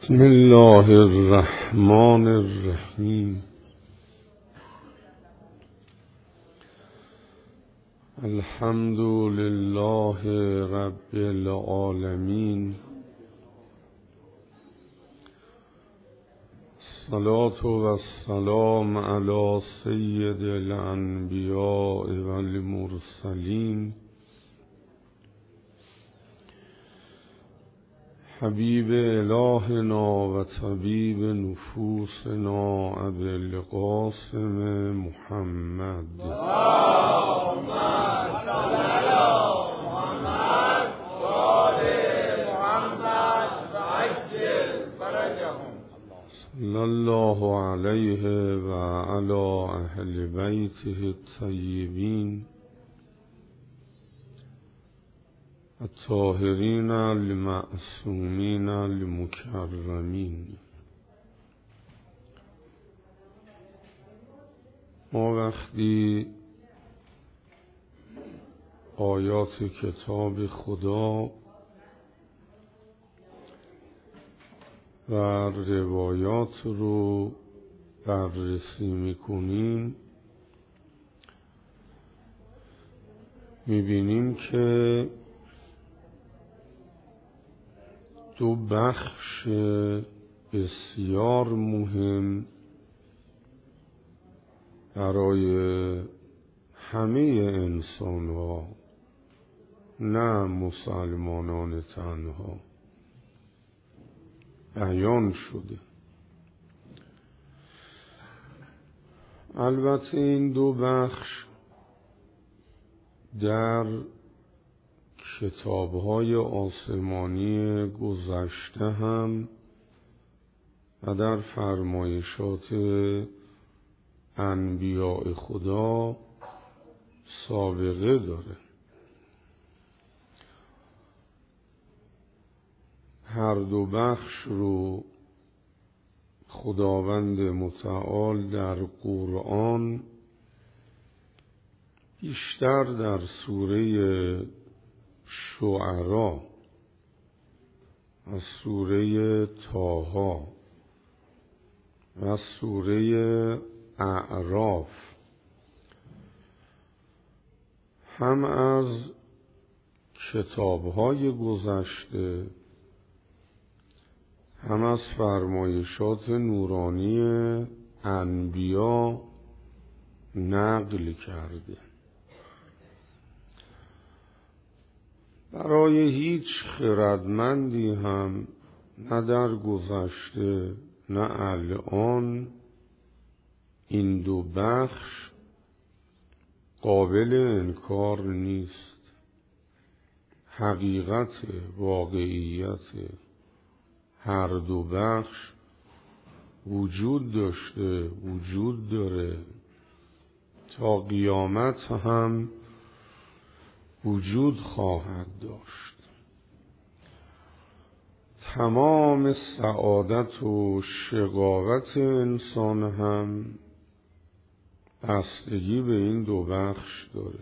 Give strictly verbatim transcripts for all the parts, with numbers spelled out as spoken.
بسم الله الرحمن الرحیم. الحمد لله رب العالمین. الصلاة والسلام علی سید الانبیاء والمرسلین حبیب الهنا و طبیب نفوسنا ابی القاسم محمد اللهم صل علی محمد و آل محمد و عجل فرجهم. صلی الله علیه و علی اهل بیته الطیبین الطاهرین المعصومین المکرمین. ما وقتی آیات کتاب خدا و روایات رو بررسی میکنیم میبینیم که دو بخش بسیار مهم برای همه انسان ها، نه مسلمانان تنها، بیان شده. البته این دو بخش در کتاب‌های آسمانی گذشته هم و در فرمایشات انبیاء خدا سابقه داره. هر دو بخش رو خداوند متعال در قرآن بیشتر در سوره شعرا و سوره طه و سوره اعراف هم از کتاب‌های گذشته هم از فرمایشات نورانی انبیا نقل کرده. برای هیچ خردمندی هم نه در گذشته نه الان این دو بخش قابل انکار نیست. حقیقت، واقعیت هر دو بخش وجود داشته، وجود داره، تا قیامت هم وجود خواهد داشت. تمام سعادت و شقاوت انسان هم بستگی به این دو بخش داره.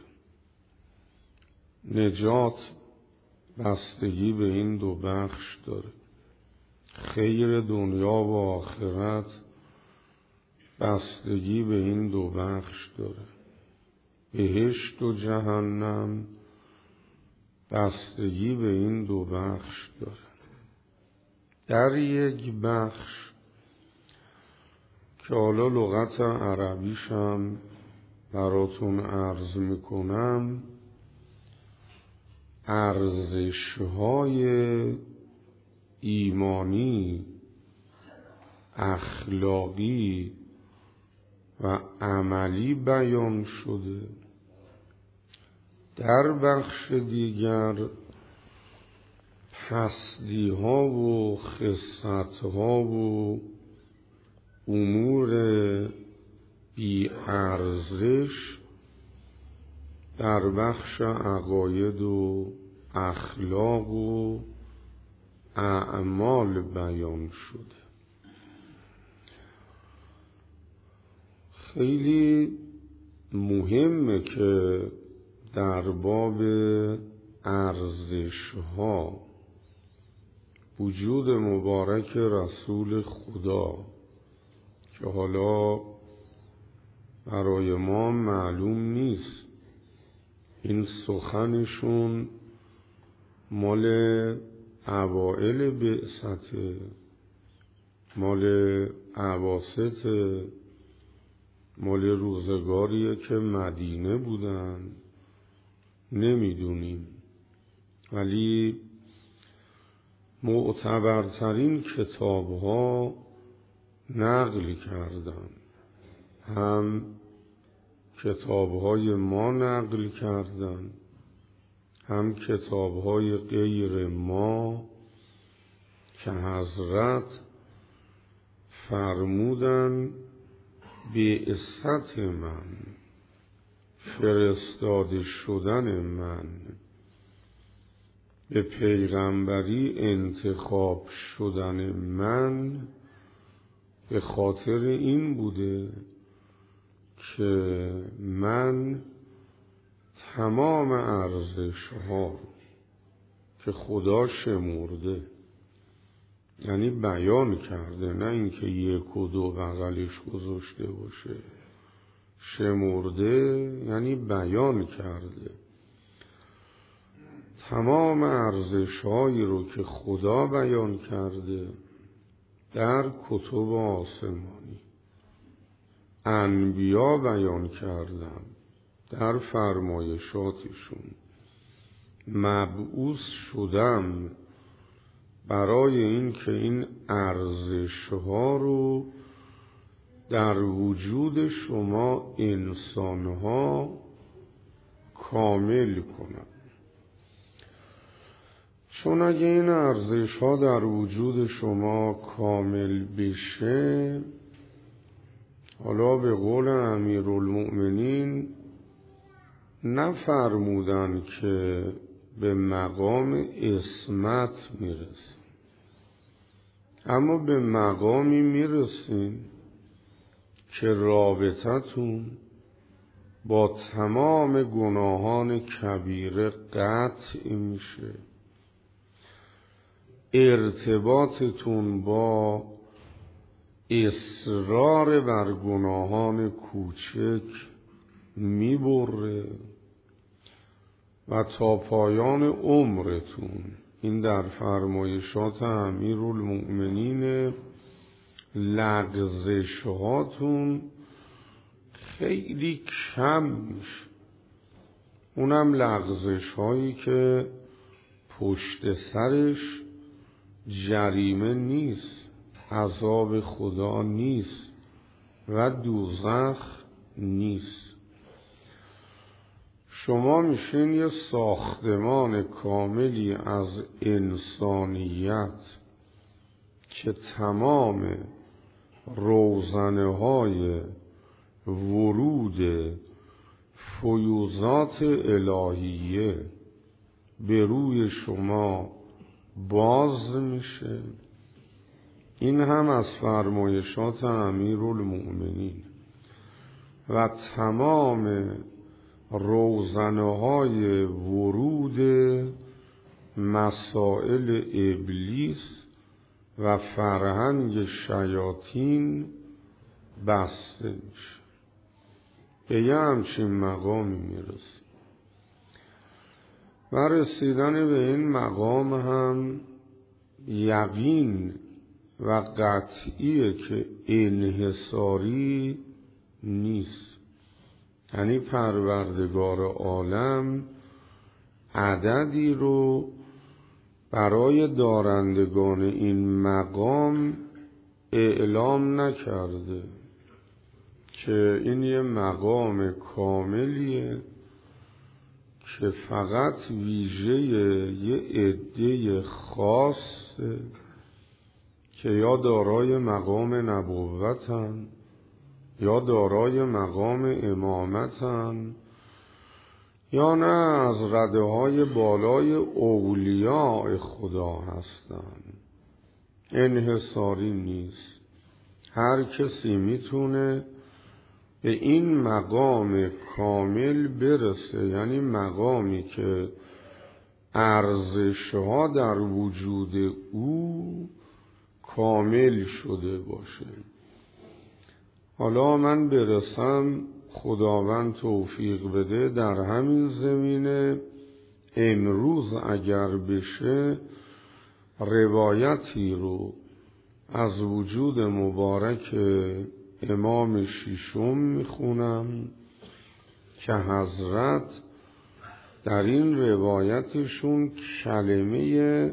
نجات بستگی به این دو بخش داره. خیر دنیا و آخرت بستگی به این دو بخش داره. بهشت و جهنم بستگی به این دو بخش داره. در یک بخش که حالا لغت عربیشم براتون عرض میکنم، ارزش‌های ایمانی، اخلاقی و عملی بیان شده. در بخش دیگر پستی ها و خست ها و امور بی ارزش در بخش عقاید و اخلاق و اعمال بیان شده. خیلی مهمه که در باب ارزش ها وجود مبارک رسول خدا که حالا برای ما معلوم نیست این سخنشون مال اوائل بعثته، مال اواسطه، مال روزگاریه که مدینه بودن، نمیدونیم. ولی معتبرترین کتاب ها نقل کردن، هم کتاب های ما نقل کردن، هم کتاب های غیر ما که حضرت فرمودن بعثت من، فرستاده شدن من، به پیغمبری انتخاب شدن من به خاطر این بوده که من تمام ارزش ها که خدا شمرده، یعنی بیان کرده، نه اینکه یک و دو بغلش گذاشته باشه، شمرده یعنی بیان کرده، تمام ارزش هایی رو که خدا بیان کرده در کتب آسمانی، انبیا بیان کردن در فرمایشاتشون. مبعوث شدم برای این که این ارزش ها رو در وجود شما انسان ها کامل کنم. چون اگه این ارزش ها در وجود شما کامل بشه، حالا به قول امیرالمؤمنین نفرمودن که به مقام عصمت میرسین، اما به مقامی میرسین که رابطتون با تمام گناهان کبیره قطع میشه، ارتباطتون با اصرار بر گناهان کوچک میبره و تا پایان عمرتون، این در فرمایشات امیرالمؤمنین، لغزش هاتون خیلی کم میشه. اونم لغزش هایی که پشت سرش جریمه نیست، عذاب خدا نیست و دوزخ نیست. شما میشین یه ساختمان کاملی از انسانیت که تمام روزنه های ورود فیوضات الهیه به روی شما باز میشه. این هم از فرمایشات امیرالمؤمنین و تمام روزنه های ورود مسائل ابلیس و فرهنگ شیاطین بسته میشه. به یه همچین مقامی میرسه و رسیدن به این مقام هم یقین و قطعیه که انحصاری نیست. یعنی پروردگار عالم عددی رو برای دارندگان این مقام اعلام نکرده که این یه مقام کاملیه که فقط ویژه یه عده خاصه که یا دارای مقام نبوتن یا دارای مقام امامتن یا نه از رده های بالای اولیاء خدا هستن. انحصاری نیست، هر کسی میتونه به این مقام کامل برسه، یعنی مقامی که ارزش‌ها در وجود او کامل شده باشه. حالا من برسم، خداوند توفیق بده، در همین زمینه امروز اگر بشه روایتی رو از وجود مبارک امام ششم میخونم که حضرت در این روایتشون کلمه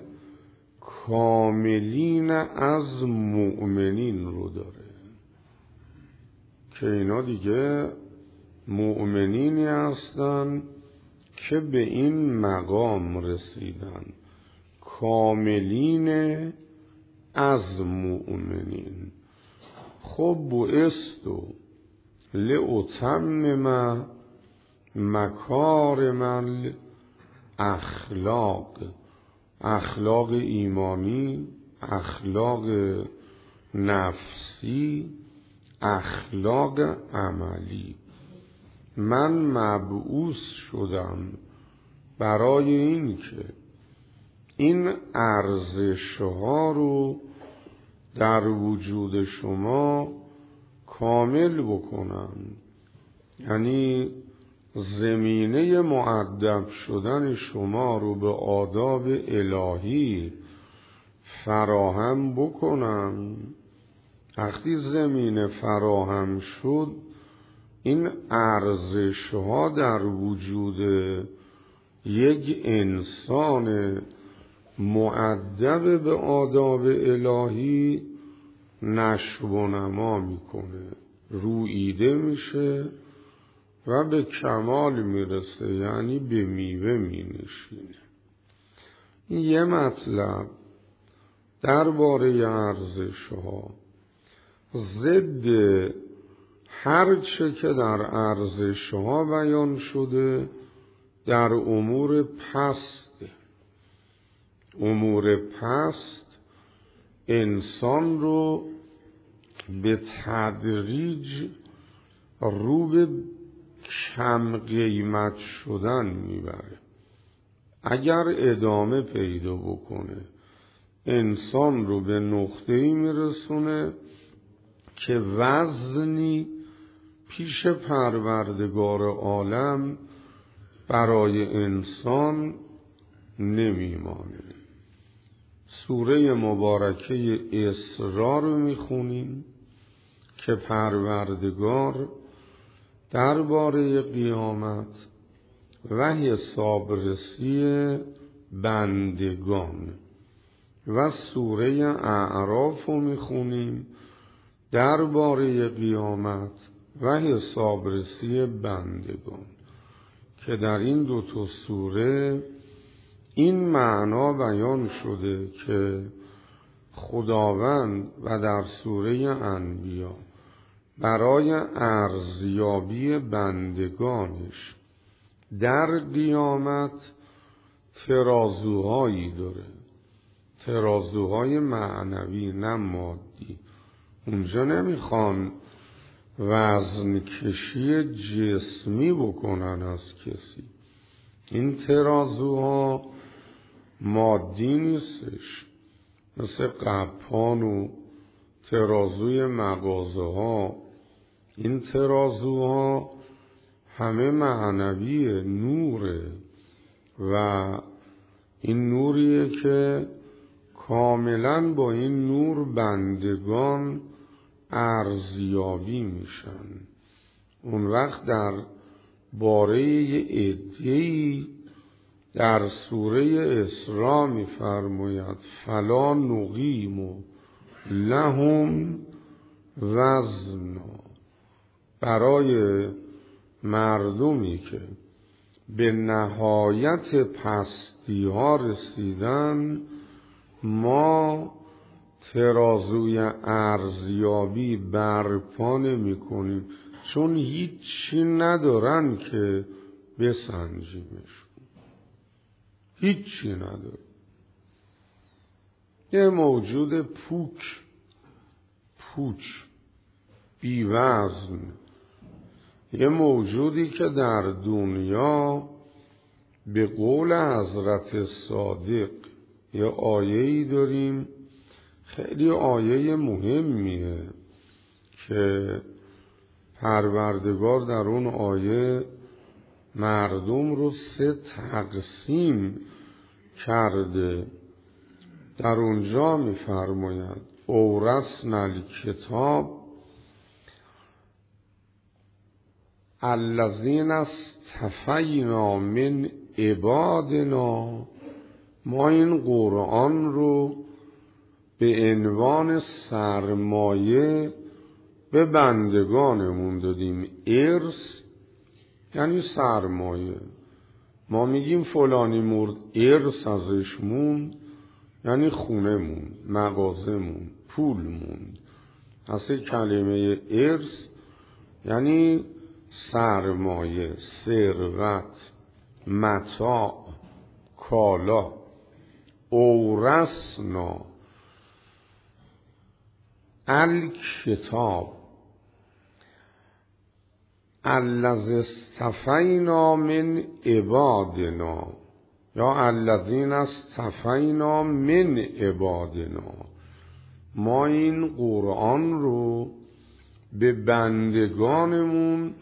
کاملین از مؤمنین رو داره که اینا دیگه مؤمنینی هستن که به این مقام رسیدن، کاملین از مؤمنین. خب بعثت لأتمم مکارم الاخلاق، اخلاق ایمانی، اخلاق نفسی، اخلاق عملی. من مبعوث شدم برای این که این ارزش‌ها رو در وجود شما کامل بکنم، یعنی زمینه مؤدب شدن شما رو به آداب الهی فراهم بکنم. وقتی زمینه فراهم شد، این ارزش‌ها در وجود یک انسان مؤدب به آداب الهی نشو و نما میکنه، روییده میشه و به کمال میرسه، یعنی به میوه مینشینه. این یه مطلب درباره ارزش‌ها. ضد هر چه که در ارزش‌ها بیان شده در امور پست، امور پست انسان رو به تدریج رو به کم قیمت شدن میبره. اگر ادامه پیدا بکنه انسان رو به نقطه‌ای میرسونه که وزنی پیش پروردگار عالم برای انسان نمیمانه. سوره مبارکه اسراء رو میخونیم که پروردگار درباره قیامت و حسابرسی بندگان، و سوره اعراف رو میخونیم درباره قیامت و حسابرسی بندگان، که در این دو تا سوره این معنا بیان شده که خداوند و در سوره انبیا برای ارزیابی بندگانش در قیامت ترازوهایی داره، ترازوهای معنوی نه مادی. اونجا نمیخوان وزن کشی جسمی بکنن از کسی. این ترازوها مادی نیستش، مثل قپان و ترازوی مغازه ها. این ترازوها همه معنویه، نوره، و این نوریه که کاملا با این نور بندگان ارزیابی میشن. اون وقت در باره یه عده‌ای در سوره اسراء میفرماید فلا نقیم لهم وزنا، برای مردمی که به نهایت پستی ها رسیدن ما ترازوی ارزیابی برپا نمی کنیم، چون هیچی ندارن که بسنجیمش، هیچی ندارن. یه موجود پوک پوچ بی وزن، یه موجودی که در دنیا به قول حضرت صادق یه آیه‌ای داریم خیلی آیه مهمیه که پروردگار در اون آیه مردم رو سه تقسیم کرده. در اونجا می‌فرماید اورثنا الکتاب الذین اصطفینا من عبادنا. ما این قرآن رو به عنوان سرمایه به بندگانمون دادیم. ارث یعنی سرمایه. ما میگیم فلانی مرد، ارث ازش موند یعنی خونه موند، مغازه موند، پول موند. اصل کلمه ارث یعنی سرمایه، ثروت، متاع، کالا. اورثنا الکتاب الذی اصطفینا من عبادنا یا الذین اصطفینا من عبادنا. ما این قرآن رو به بندگانمون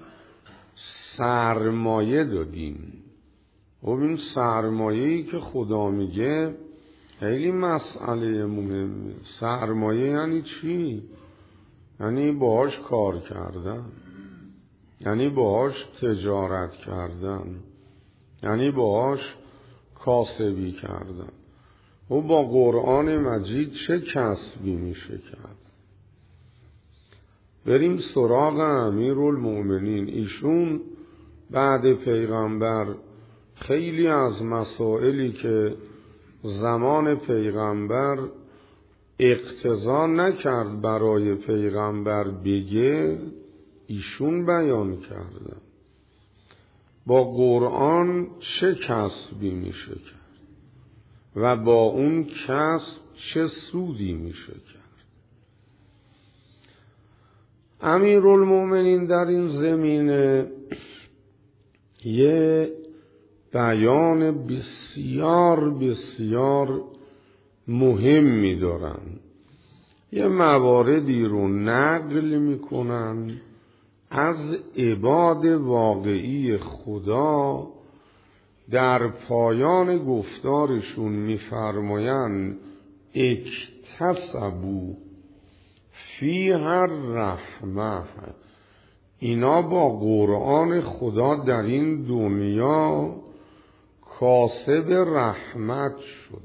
سرمایه دادیم. و این سرمایه‌ای که خدا میگه خیلی مسئله مهمه. سرمایه یعنی چی؟ یعنی باهاش کار کردن، یعنی باهاش تجارت کردن، یعنی باهاش کاسبی کردن. و با قرآن مجید چه کسبی میشه کرد؟ بریم سراغ امیرالمؤمنین. ایشون بعد پیغمبر خیلی از مسائلی که زمان پیغمبر اقتضا نکرد برای پیغمبر بگه ایشون بیان کردن. با قرآن چه کسبی میشه کرد و با اون کسب چه سودی میشه کرد؟ امیرالمؤمنین در این زمینه یه بیان بسیار بسیار مهمی دارن. یه مواردی رو نقل میکنن از عباد واقعی خدا. در پایان گفتارشون میفرمایند اکتسبوا فیها الرحمة. اینا با قرآن خدا در این دنیا کاسب رحمت شدن.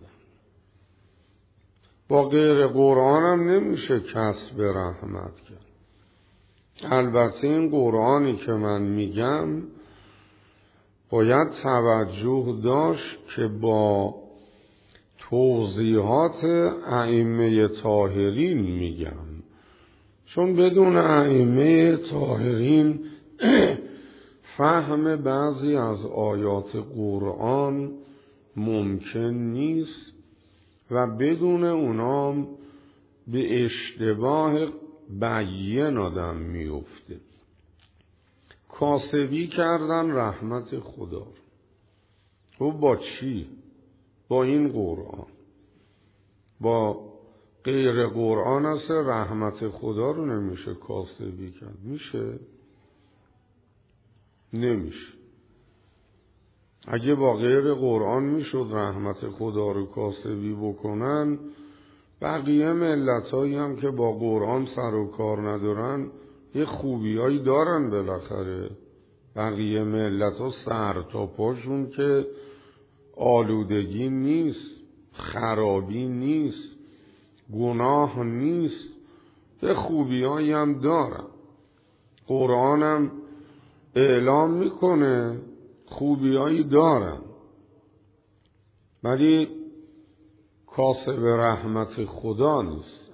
با غیر قرآن هم نمیشه کسب رحمت کرد. البته این قرآنی که من میگم باید توجه داشت که با توضیحات ائمه طاهرین میگم، چون بدون ائمه طاهرین فهم بعضی از آیات قرآن ممکن نیست و بدون اونام به اشتباه بیان آدم میفته. کاسبی کردن رحمت خدا. و با چی؟ با این قرآن. با غیر قرآن است رحمت خدا رو نمیشه کاسبی کرد. میشه؟ نمیشه. اگه با غیر قرآن میشد رحمت خدا رو کاسبی بکنن، بقیه ملتایی هم که با قرآن سر و کار ندارن یه خوبیایی دارن. بالاخره بقیه ملت ها سر تا پاشون که آلودگی نیست، خرابی نیست، گناه نیست، یه خوبیایی هم دارن. قرآن هم اعلام میکنه خوبیایی دارن، ولی کاسب رحمت خدا نیست.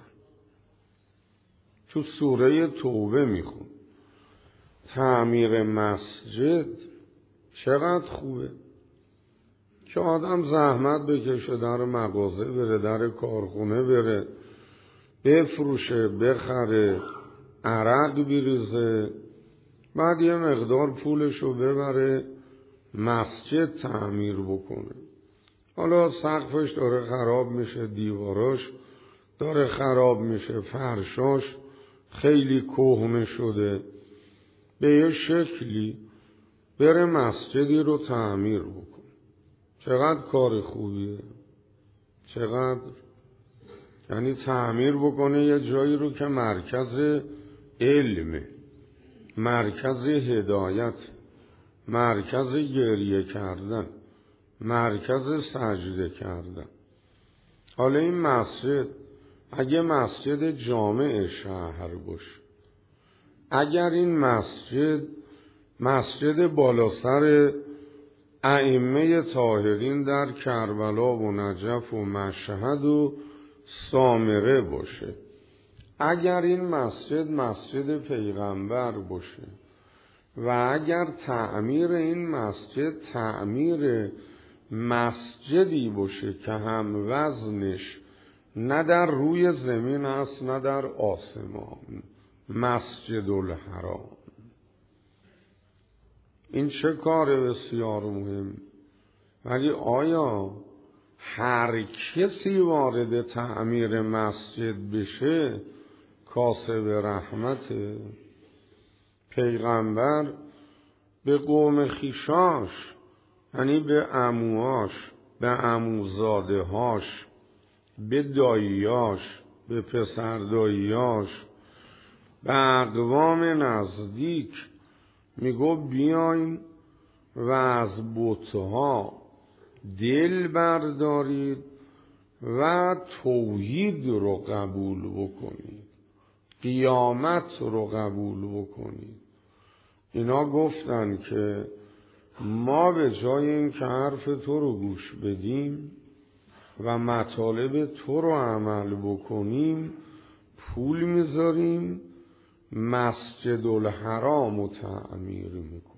تو سوره توبه میخون تعمیر مسجد چقدر خوبه که آدم زحمت بکشه، در مغازه بره، در کارخونه بره، بفروشه، بخره، عرق بریزه، بعد یه مقدار پولشو ببره مسجد تعمیر بکنه. حالا سقفش داره خراب میشه، دیواراش داره خراب میشه، فرشاش خیلی کهنه شده، به یه شکلی بره مسجدی رو تعمیر بکن. چقدر کار خوبیه، چقدر، یعنی تعمیر بکنه یه جایی رو که مرکز علمه، مرکز هدایت، مرکز گریه کردن، مرکز سجده کردن. حالا این مسجد اگه مسجد جامع شهر باشه، اگر این مسجد مسجد بالا سر ائمه طاهرین در کربلا و نجف و مشهد و سامره باشه، اگر این مسجد مسجد پیغمبر باشه و اگر تعمیر این مسجد تعمیر مسجدی باشه که هم وزنش نه در روی زمین است نه در آسمان، مسجد الحرام، این چه کار بسیار مهم. ولی آیا هر کسی وارد تعمیر مسجد بشه کاسب رحمته؟ پیغمبر به قوم خیشاش، یعنی به عموهاش، به عموزاده هاش، به داییاش، به پسر داییاش، به اقوام نزدیک میگو بیاین و از بتها دل بردارید و توحید رو قبول بکنید، قیامت رو قبول بکنید. اینا گفتن که ما به جای این که حرف تو رو گوش بدیم و مطالب تو رو عمل بکنیم، پول میذاریم مسجد الحرام رو تعمیر میکنیم.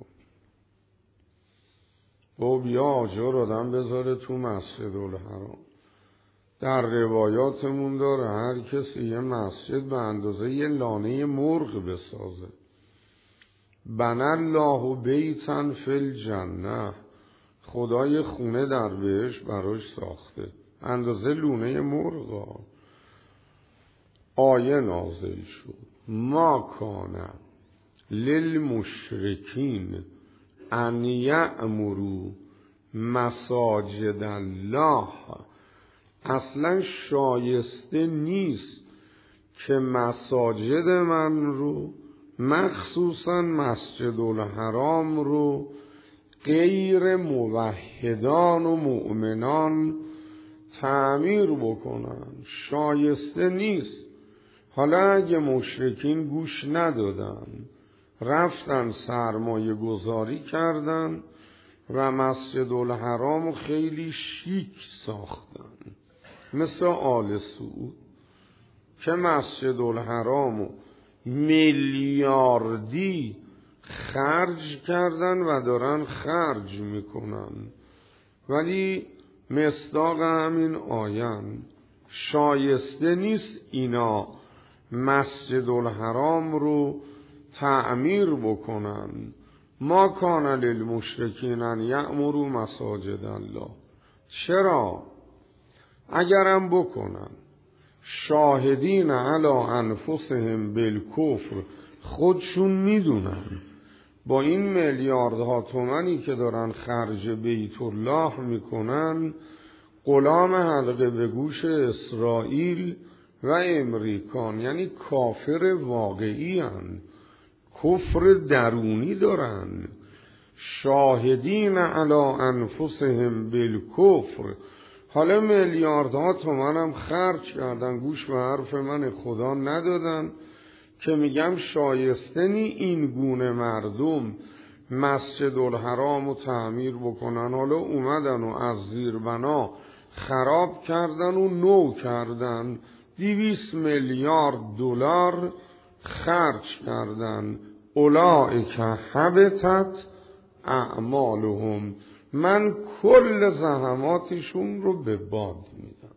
و بیا آجر آدم بذاره تو مسجد الحرام. در روایاتمون داره هر کسی یه مسجد به اندازه یه لانه مرغ بسازه، بنی الله بیتن فی الجنه، خدای خونه در بهشت براش ساخته، اندازه لونه مرغ. آیه نازل شد ما کان للمشرکین ان یعمروا مساجد الله، اصلا شایسته نیست که مساجد من رو، مخصوصا مسجد الحرام رو، غیر موحدان و مؤمنان تعمیر بکنن. شایسته نیست. حالا اگه مشرکین گوش ندادن، رفتن سرمایه گذاری کردن و مسجد الحرام خیلی شیک ساختن، مثل آل سعود که مسجد الحرام میلیاردی خرج کردن و دارن خرج میکنن. ولی مصداق همین آیان شایسته نیست اینا مسجد الحرام رو تعمیر بکنن. ما کان للمشرکین ان یعمروا مساجد الله. چرا؟ اگرم بکنن شاهدین علی انفسهم بالکفر، خودشون میدونن با این میلیاردها تومنی که دارن خرج بیت الله میکنن غلام حلقه به گوش اسرائیل و امریکان، یعنی کافر واقعی هن، کفر درونی دارن. شاهدین علی انفسهم بالکفر، حالا میلیاردها تومنم خرج کردن، گوش به حرف من خدا ندادن که میگم شایسته نی این گونه مردم مسجد الحرام رو تعمیر بکنن. حالا اومدن و از زیر بنا خراب کردن و نو کردن، دویست میلیارد دلار خرج کردن. اولئک حبطت اعمالهم، من کل زحماتشون رو به باد میدم.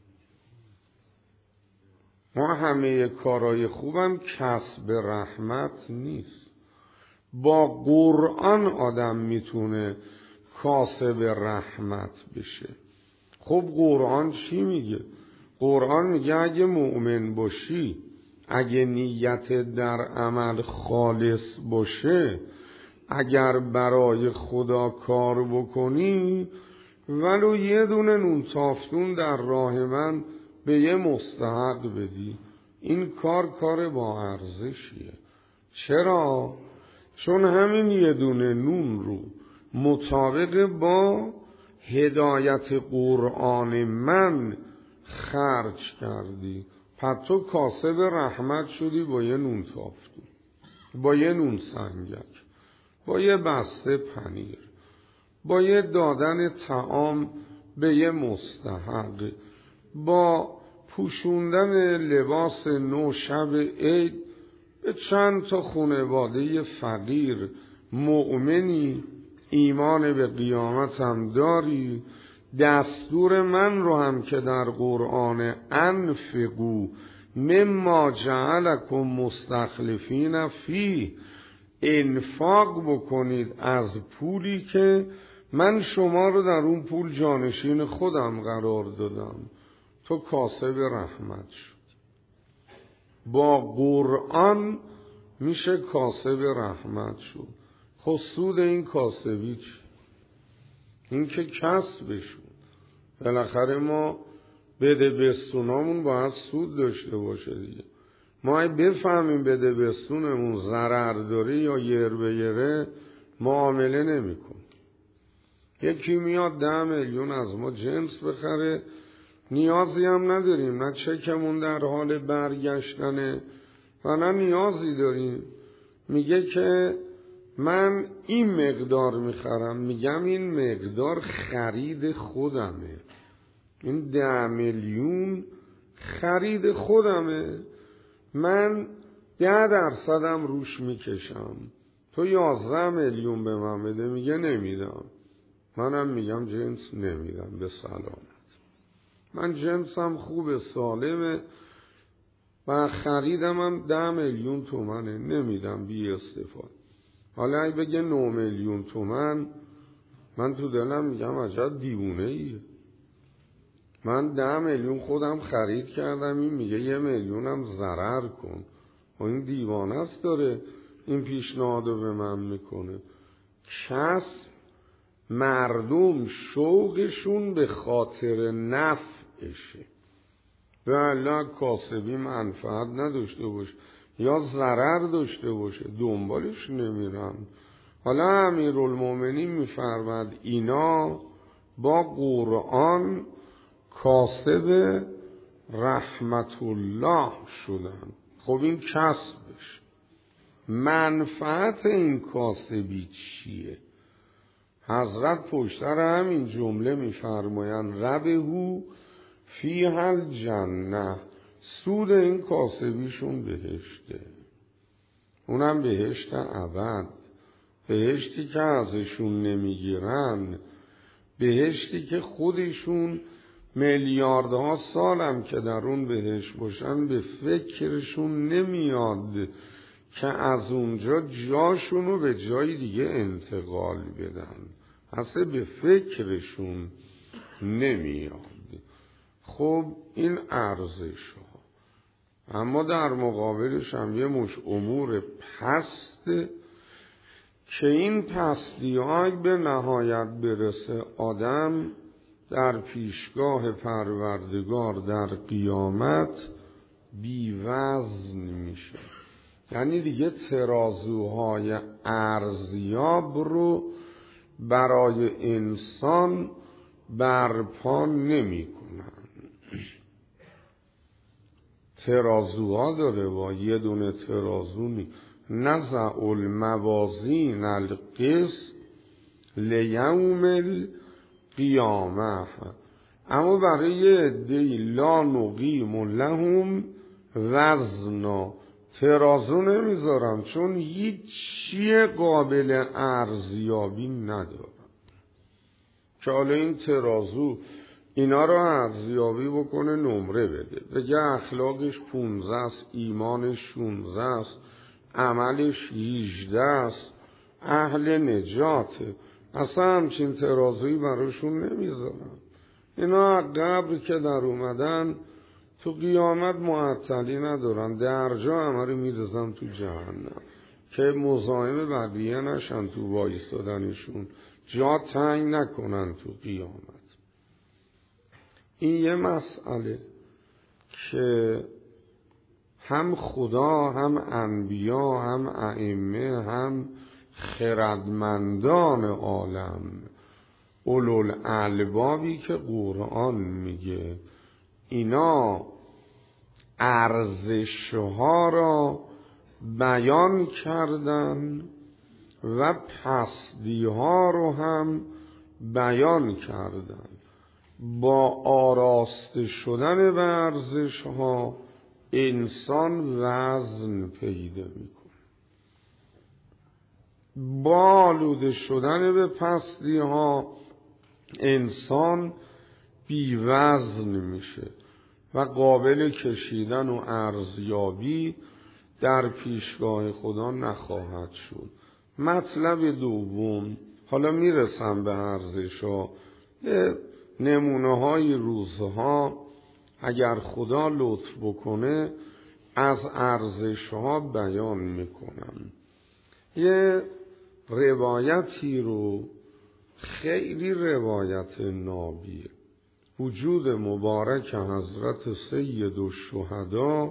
ما همه کارهای خوبم کسب رحمت نیست. با قرآن آدم میتونه کاسب رحمت بشه. خب قرآن چی میگه؟ قرآن میگه اگه مؤمن باشی، اگه نیت در عمل خالص باشه، اگر برای خدا کار بکنی، ولو یه دونه نون تافتون در راه من به یه مستحق بدی، این کار کار با ارزشیه. چرا؟ چون همین یه دونه نون رو مطابق با هدایت قرآن من خرج کردی، پس تو کاسب رحمت شدی با یه نون تافتون، با یه نون سنگک، با یه بسته پنیر، با یه دادن طعام به یه مستحق، با پوشوندن لباس نو شب عید به چند تا خانواده فقیر. مؤمنی، ایمان به قیامت هم داری، دستور من رو هم که در قرآن انفقوا مما جعلکم مستخلفین فیه، انفاق بکنید از پولی که من شما رو در اون پول جانشین خودم قرار دادم. تو کاسب رحمت شد. با قرآن میشه کاسب رحمت شد. خب سود این کاسبی چی؟ این که کسب شد. بالاخره ما بده بستونامون باید سود داشته باشه دیگه. ما ای بفهمیم بده بستونمون ضرر داره یا یر به یره، معامله نمی کن. یکی میاد ده میلیون از ما جنس بخره، نیازی هم نداریم، نه چکمون در حال برگشتنه و نه نیازی داریم. میگه که من این مقدار میخرم، میگم این مقدار خرید خودمه، این ده میلیون خرید خودمه، من ده درصدم روش میکشم، تو یازده میلیون به من بده. میگه نمیدم. منم میگم جنس نمیدم به سلامت، من جنسم خوبه سالمه و خریدم هم ده میلیون تومنه، نمیدم بی استفاده. حالا اگه بگه نه میلیون تومن، من تو دلم میگم عجب دیوونه ایه. من ده میلیون خودم خرید کردم، این میگه یه میلیونم ضرر کن. و این دیوانه است داره این پیشنهادو به من میکنه. کس مردم شوقشون به خاطر نفعشه، به الله کاسبی منفعت نداشته باشه یا ضرر داشته باشه دنبالش نمیرم. حالا امیرالمومنین میفرماد اینا با قرآن کاسب رحمت الله شدن. خب این کسبش، منفعت این کاسبی چیه؟ حضرت پشتر همین جمله میفرمایند ربهو فیها الجنه، سود این کاسبیشون بهشته، اونم بهشت ابد، بهشتی که ازشون نمیگیرن، بهشتی که خودشون میلیاردها سالم که در اون بهشت باشن به فکرشون نمیاد که از اونجا جاشونو به جای دیگه انتقال بدن، اصلا به فکرشون نمیاد. خب این ارزش ها. اما در مقابلش هم یه مش امور پسته که این پستی ها به نهایت برسه آدم در پیشگاه پروردگار در قیامت بی وزن میشه. یعنی دیگه ترازوهای ارزیاب رو برای انسان برپا نمی کنن. ترازوها داره با یه دونه ترازو نی. نزع الموازین القسط لیوم القیامه، اما برای عده‌ای لا نقیم لهم وزنا ترازو نمیذارم، چون هیچ چیه قابل ارزیابی ندارم که حالا این ترازو اینا رو ارزیابی بکنه نمره بده، بگه اخلاقش پونزده است، ایمانش شونزده است، عملش هیجده است، اهل نجاته. اصلا همچین ترازویی براشون نمیذارن. اینا قبر که در اومدن تو قیامت معطلی ندارن، درجا همه رو میرزن تو جهنم که مزاحم بقیه نشن تو وایستادنشون، جا تنگ نکنن تو قیامت. این یه مسئله که هم خدا هم انبیا هم ائمه هم خردمندان عالم، اولوالالبابی که قرآن میگه اینا ارزشها را بیان کردن و پستیها رو هم بیان کردن. با آراسته شدن به ارزشها انسان وزن پیدا میکنه، با آلوده شدن به پستیها انسان بی وزن میشه و قابل کشیدن و ارزیابی در پیشگاه خدا نخواهد شد. مطلب دوم، حالا میرسم به ارزش‌ها، نمونه های روزها اگر خدا لطف بکنه از ارزش‌ها بیان میکنم. یه روایتی رو، خیلی روایت نابیه، وجود مبارک حضرت سید الشهدا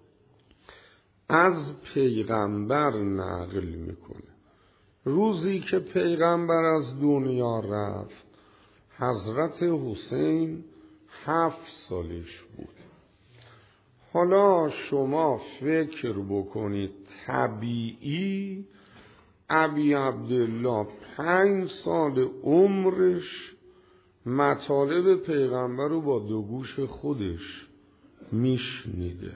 از پیغمبر نقل میکنه. روزی که پیغمبر از دنیا رفت حضرت حسین هفت سالش بود. حالا شما فکر بکنید طبیعی ابی عبدالله پنج سال عمرش مطالب پیغمبر رو با دو گوش خودش میشنیده.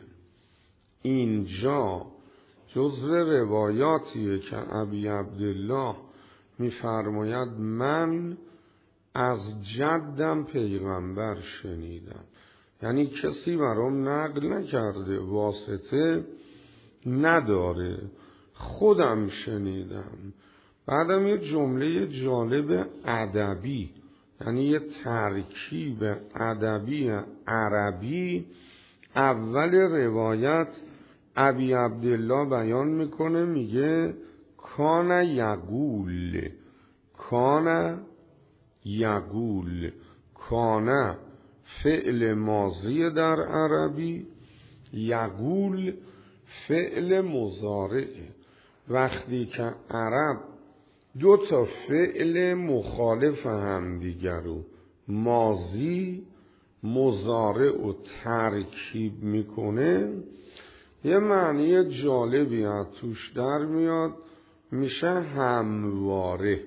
اینجا جزو روایاتیه که ابی عبدالله میفرماید من از جدم پیغمبر شنیدم، یعنی کسی برام نقل نکرده، واسطه نداره، خودم شنیدم. بعدم یه جمله جالب ادبی، یعنی یه ترکیب ادبی عربی اول روایت ابی عبدالله بیان میکنه، میگه کان یقول، کان یقول، کان فعل ماضی در عربی، یقول فعل مضارعه. وقتی که عرب دو تا فعل مخالف هم دیگر رو ماضی مضارع و ترکیب میکنه یه معنی جالبی از توش در میاد، میشه همواره،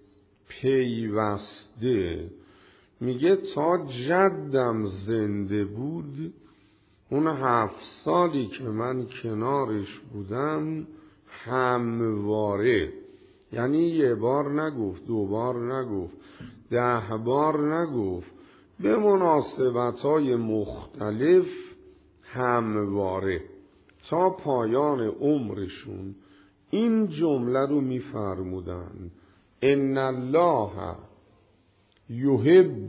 پیوسته. میگه تا جدم زنده بود اون هفت سالی که من کنارش بودم همواره، یعنی یه بار نگفت، دو بار نگفت، ده بار نگفت، به مناسبت‌های مختلف همواره تا پایان عمرشون این جمله رو می‌فرمودن: ان الله یحب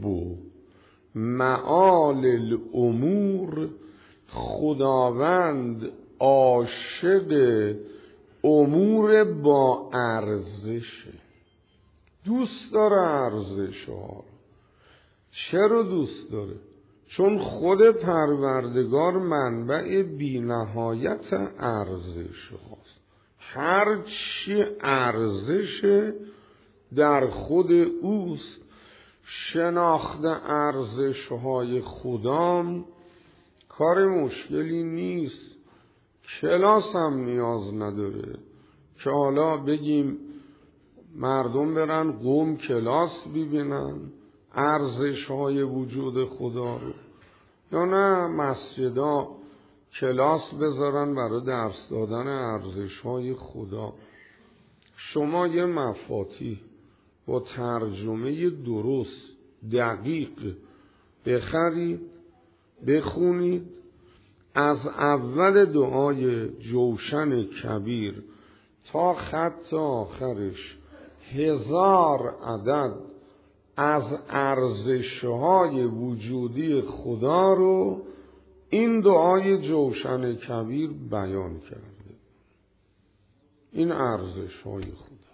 معال الامور، خداوند عاشق امور با ارزشه، دوست داره ارزش ها. چرا دوست داره؟ چون خود پروردگار منبع بی نهایت ارزش هاست. هر چی ارزش در خود اوست. شناخت ارزش های خدام کار مشکلی نیست، کلاس هم نیاز نداره که حالا بگیم مردم برن قوم کلاس ببینن ارزش های وجود خدا رو، یا نه مسجدا کلاس بذارن برای درس دادن ارزش های خدا. شما یه مفاتیح با ترجمه درست دقیق بخرید، بخونید، از اول دعای جوشن کبیر تا خط آخرش هزار عدد از ارزش‌های وجودی خدا رو این دعای جوشن کبیر بیان کرده. این ارزش‌های خدا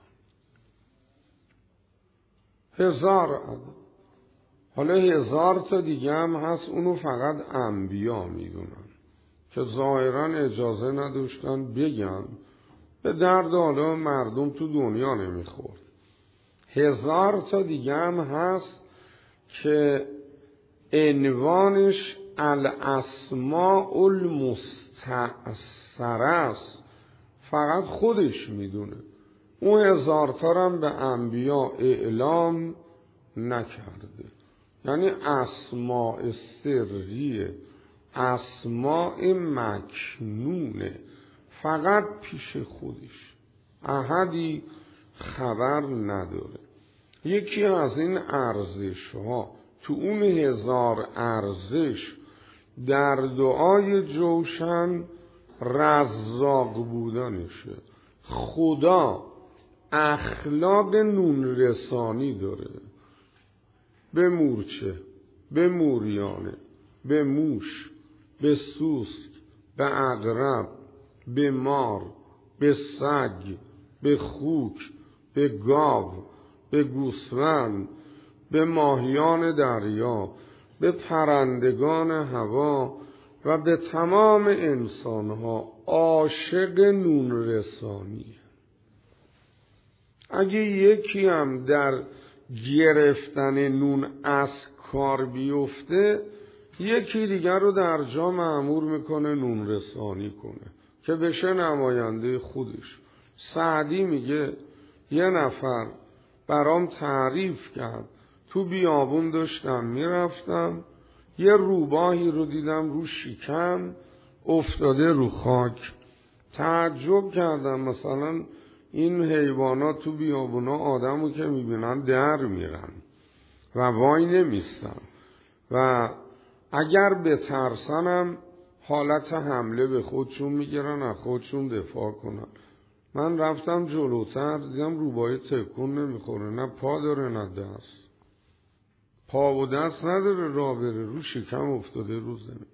هزار عدد. حالا هزار تا دیگه هم هست، اونو فقط انبیا میدونن که ظاهرا اجازه نداشتن بگن، به درد حالا مردم تو دنیا نمیخورد. هزار تا دیگه هم هست که عنوانش الاسماء المستأثره است، فقط خودش میدونه. اون هزار تا هم به انبیا اعلام نکرده. یعنی اسماء سریه، اسماء مکنونه، فقط پیش خودش، احدی خبر نداره. یکی از این ارزش ها تو اون هزار ارزش در دعای جوشن رزاق بودنشه. خدا اخلاق نون رسانی داره به مورچه، به موریانه، به موش، به سوسک، به عقرب، به مار، به سگ، به خوک، به گاو، به گوسفند، به ماهیان دریا، به پرندگان هوا و به تمام انسانها عاشق نون رسانی. اگه یکی هم در گرفتن نون از کار بیفته، یکی دیگر رو در جا مأمور میکنه نون رسانی کنه که بشه نماینده خودش. سعدی میگه یه نفر برام تعریف کرد، تو بیابون داشتم میرفتم، یه روباهی رو دیدم رو شکم افتاده رو خاک. تعجب کردم، مثلا این حیوانات تو بیابونا آدمو که میبینن در میرن و وای نمیستن و اگر بترسنم حالت حمله به خودشون میگیرن، از خودشون دفاع کنن. من رفتم جلوتر، دیدم روباهی تکون نمیخوره، نه پا داره نه دست، پا و دست نداره راه بره، رو شکم افتاده رو زمین.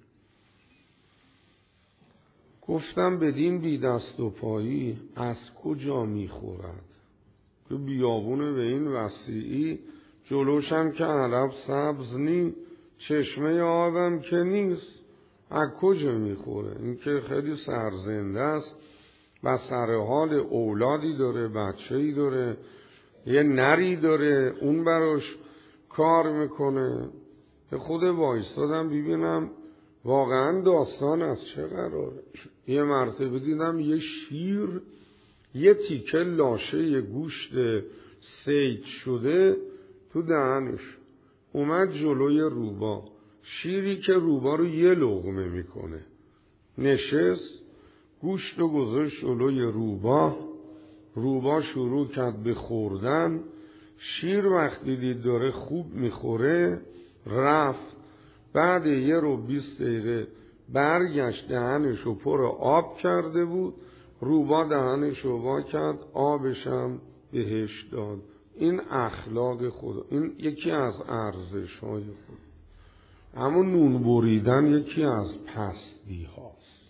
گفتم بدین بی دست و پایی از کجا میخورد؟ تو بیابونه به این وسیعی، جلوشم که علف سبز نی، چشمه آبم که نیست، از کجا میخوره؟ این که خیلی سرزنده است و سر حال اولادی داره، بچه‌ای داره، یه نری داره، اون براش کار میکنه. به خود وایستادم ببینم واقعا داستان از چه قراره. یه مرتبه دیدم یه شیر یه تیکه لاشه یه گوشت سید شده تو دهنش، اومد جلوی روبا. شیری که روبا رو یه لقمه میکنه نشست، گوشت رو گذاشت جلوی روبا، روبا شروع کرد به خوردن. شیر وقتی دید داره خوب میخوره رفت، بعد یه رو بیست دقیقه برگشت، دهنش رو پر آب کرده بود، روبا دهنش رو وا کرد، آبشم بهش داد. این اخلاق خدا، این یکی از ارزش های خدا. اما نون بریدن یکی از پستی هاست.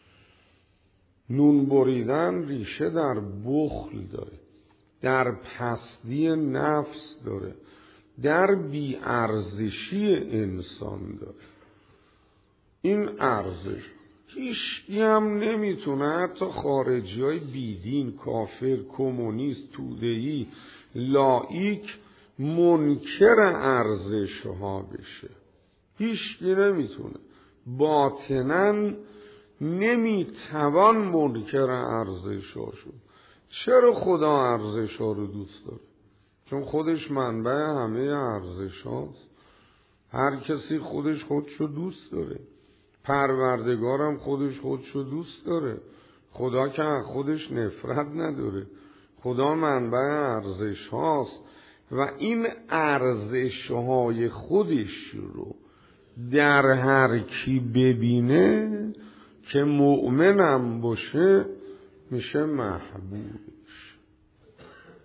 نون بریدن ریشه در بخل داره، در پستی نفس داره، در بی‌ارزشی انسان داره. این ارزش هیچکی هم نمیتونه، حتی خارجی های بیدین، کافر، کمونیست، توده‌ای، لایک منکر ارزش ها بشه. هیچکی نمیتونه، باطناً نمیتوان منکر ارزش ها شد. چرا خدا ارزش ها رو دوست داره؟ چون خودش منبع همه ارزش هاست. هر کسی خودش خودشو دوست داره، پروردگارم خودش خودشو دوست داره. خدا که خودش نفرت نداره، خدا منبع ارزش هاست و این ارزش های خودش رو در هر کی ببینه که مؤمنم باشه میشه محبوبش.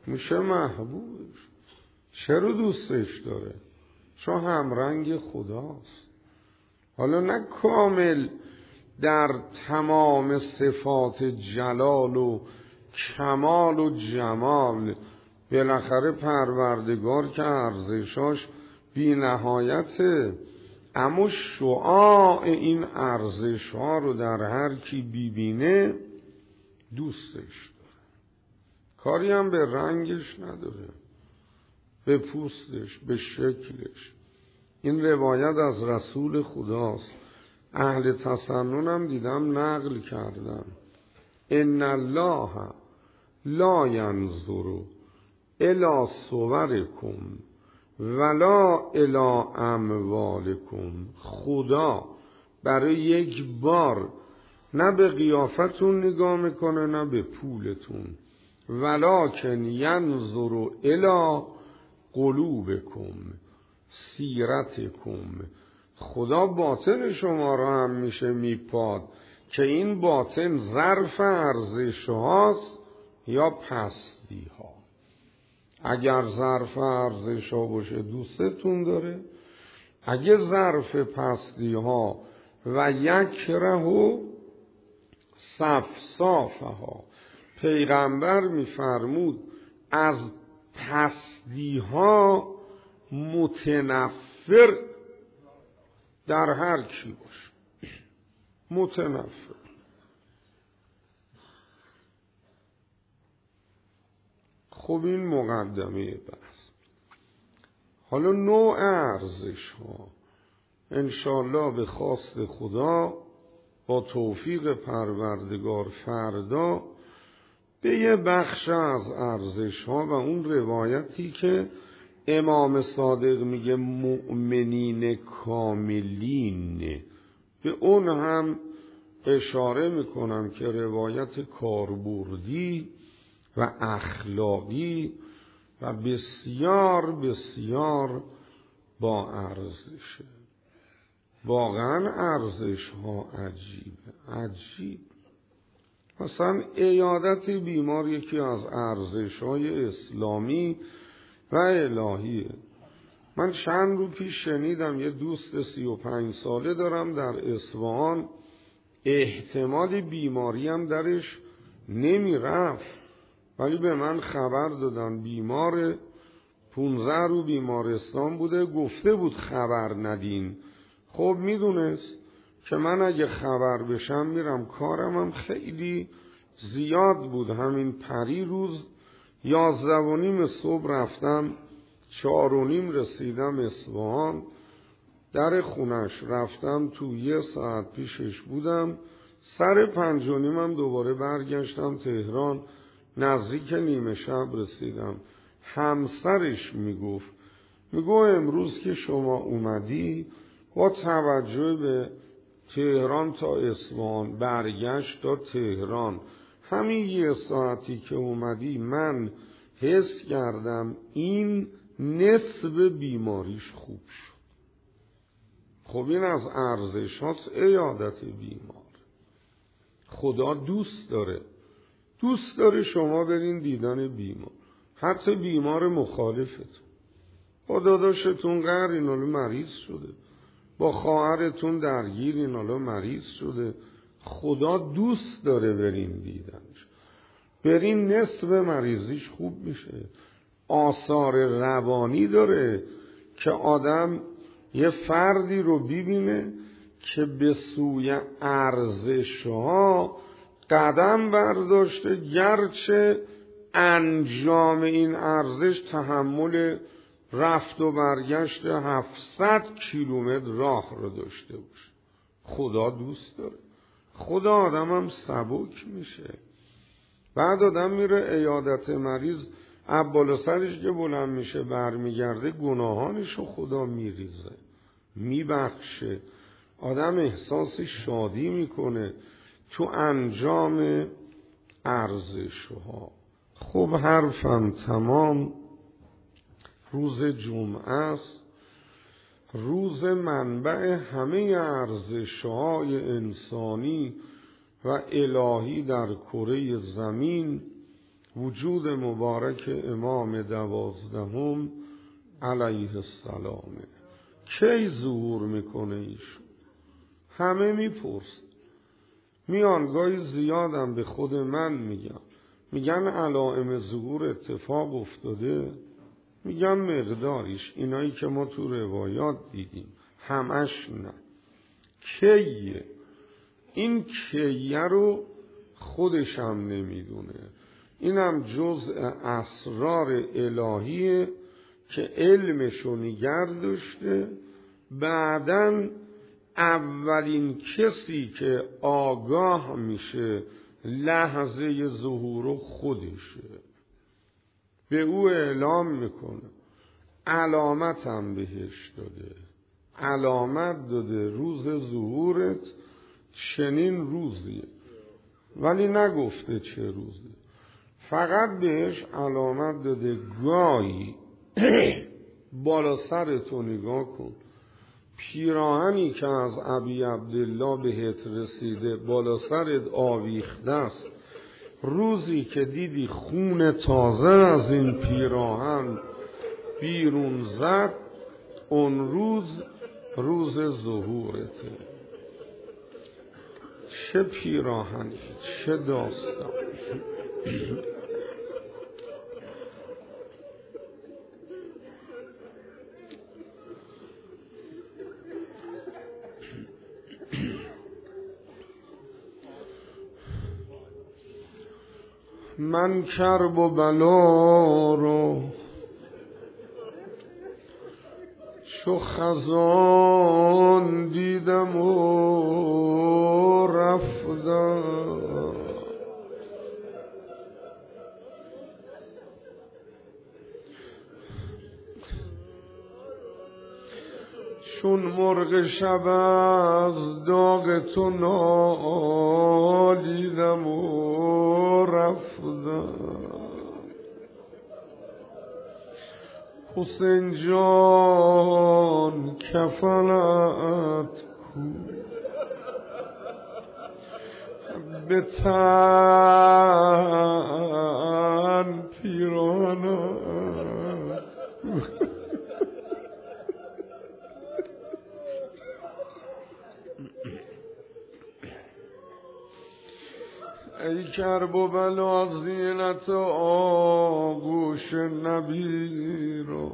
میشه محبوبش. چرا دوستش داره؟ چون همرنگ خداست. حالا نه کامل در تمام صفات جلال و کمال و جمال، بالاخره پروردگار که ارزشاش بی نهایته، اما شعاع این ارزش ها رو در هر کی بیبینه دوستش داره. کاری هم به رنگش نداره، به پوستش، به شکلش. این روایت از رسول خداست. اهل تسنن هم دیدم نقل کردن. ان الله لا ینظر الی صورکم ولا الی اموالکم. خدا برای یک بار نه به قیافتون نگاه میکنه نه به پولتون، ولکن ینظر الی قلوبکم سیرتکم. خدا باطن شما را هم میشه میپاد که این باطن ظرف ارزش هاست یا پستی ها. اگر ظرف ارزش ها باشه دوستتون داره، اگه ظرف پستی ها و یکره صفصافه ها. پیغمبر میفرمود از پستی ها متنفر در هر کی باشه، متنفر. خب این مقدمه بحث. حالا نوع ارزش ها انشالله به خواست خدا با توفیق پروردگار فردا به یه بخش از ارزش ها و اون روایتی که امام صادق میگه مؤمنین کاملین، به اون هم اشاره میکنم که روایت کاربردی و اخلاقی و بسیار بسیار با ارزشه. واقعا ارزش ها عجیبه، عجیب. مثلا عیادت بیمار یکی از ارزش های اسلامی و الهیه. من چند رو پیش شنیدم یه دوست سی و پنج ساله دارم در اصفهان، احتمال بیماری هم درش نمی رفت، ولی به من خبر دادن بیمار پونزده رو بیمارستان بوده، گفته بود خبر ندین. خب میدونست که من اگه خبر بشم میرم، کارم هم خیلی زیاد بود. همین پری روز یازده و نیم صبح رفتم، چهار و نیم رسیدم اصفهان. در خونش رفتم تو، یه ساعت پیشش بودم، سر پنج و نیمم دوباره برگشتم تهران، نزدیک نیمه شب رسیدم. همسرش میگفت میگو امروز که شما اومدی با توجه به تهران تا اصفهان، برگشت تا تهران، همین یه ساعتی که اومدی من حس کردم این نصف بیماریش خوب شد. خب این از ارزش هاست عیادت بیمار. خدا دوست داره، دوست داره شما برین دیدن بیمار، حتی بیمار مخالفتون. با داداشتون قهر این حالا مریض شده، با خواهرتون درگیر این حالا مریض شده. خدا دوست داره برین دیدنش، برین نصف مریضیش خوب میشه. آثار روانی داره که آدم یه فردی رو ببینه که به سوی ارزش‌ها قدم برداشته، گرچه انجام این ارزش تحمل رفت و برگشت هفتصد کیلومتر راه رو داشته باشه. خدا دوست داره. خدا آدم هم سبک میشه. بعد آدم میره عیادت مریض، بالا سرش که بلند میشه برمیگرده، گناهانشو خدا میریزه، میبخشه. آدم احساس شادی میکنه تو انجام ارزش‌ها. خب حرفم تمام. روز جمعه است، روز منبع همه ارزش‌های انسانی و الهی در کره زمین وجود مبارک امام دوازدهم علیه السلام. کی ظهور میکنه ایشون؟ همه میپرسن، میان گاهی زیادم به خود من میگن، میگن علائم ظهور اتفاق افتاده، میگم مقداریش، اینایی که ما تو روایات دیدیم، همش نه. کیه؟ این کیه رو خودش هم نمیدونه. اینم جزء اسرار الهیه که علمشو نگر داشته. بعدن اولین کسی که آگاه میشه لحظه ظهور خودشه، به او اعلام میکنه. علامت هم بهش داده، علامت داده روز ظهورت چنین روزیه، ولی نگفته چه روزی، فقط بهش علامت داده. گاهی بالا سرتو نگاه کن، پیراهنی که از ابی عبدالله بهت رسیده بالا سرت آویخته است، روزی که دیدی خون تازه از این پیراهن بیرون زد، اون روز روز ظهورته. چه پیراهنی، چه داستان. من کرب و بلا رو چو خزان دیدم و رفتم، چون مرغ شب از داغ تو نالیدم و رفتم. حسین جان کفنت کو، به تن پیرانت ای کرب و بلا زینت آغوش نبی رو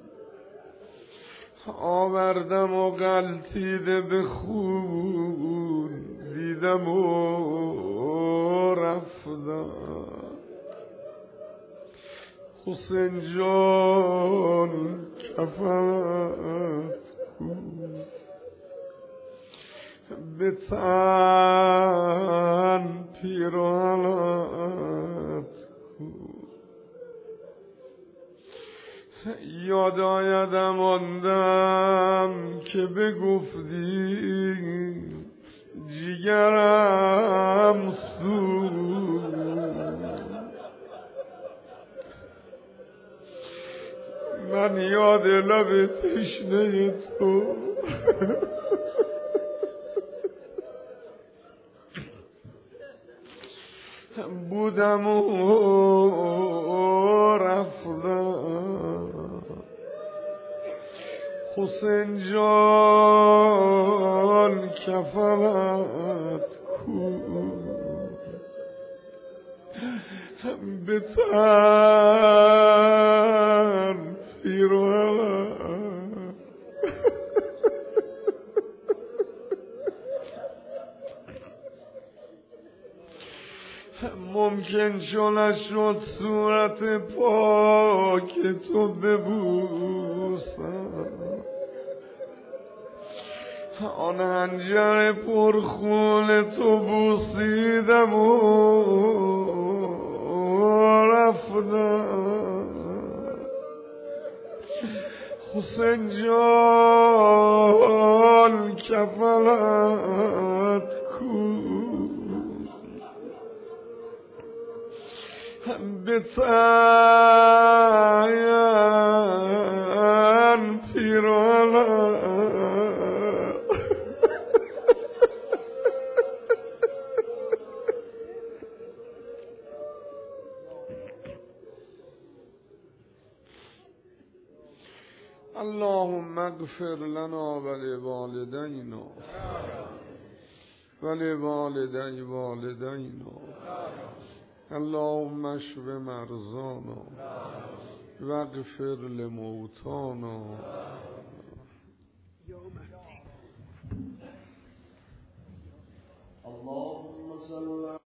آوردم و غلطیده به خون دیدم و رفتم. حسین جان کفنت کو، به تن پیرانت کو. یاد آیدم آن دم که بگفتی جیگرم سوز، من یاد لب تشنه تو بودم و رفتم. حسین جان کفنت کو، به تن پیرانت. ممکن چون نشد صورت پاک تو ببوسم، آن حنجر پرخون تو بوسیدم و رفتم. حسین جان کفنت کو، به تن پیرانت. اللهم اغفر لنا ولوالدينا ولوالدي والدينا اللهم اشف مرضانا واغفر لموتانا اللهم صل